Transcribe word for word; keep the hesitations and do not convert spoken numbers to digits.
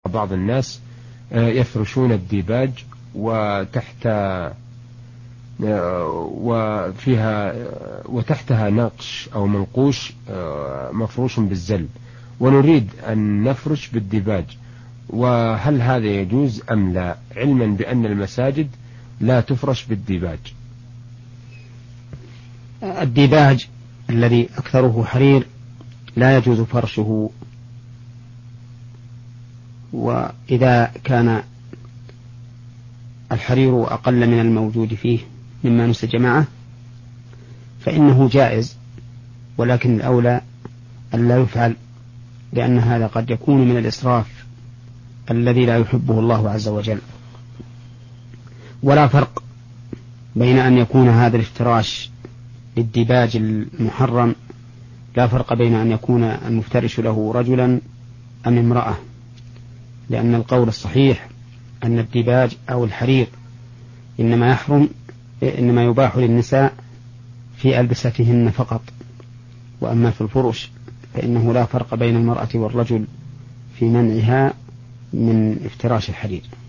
بعض الناس يفرشون الديباج وتحت وفيها وتحتها نقش أو منقوش مفروش بالزل، ونريد أن نفرش بالديباج، وهل هذا يجوز أم لا، علما بأن المساجد لا تفرش بالديباج؟ الديباج الذي أكثره حرير لا يجوز فرشه، وإذا كان الحرير أقل من الموجود فيه مما نسج معه فإنه جائز، ولكن الأولى أن لا يفعل، لأن هذا قد يكون من الإسراف الذي لا يحبه الله عز وجل. ولا فرق بين أن يكون هذا الافتراش للديباج المحرم، لا فرق بين أن يكون المفترش له رجلا أم امرأة، لأن القول الصحيح أن الديباج أو الحرير إنما يحرم إنما يباح للنساء في ألبستهن فقط، وأما في الفرش فإنه لا فرق بين المرأة والرجل في منعها من افتراش الحرير.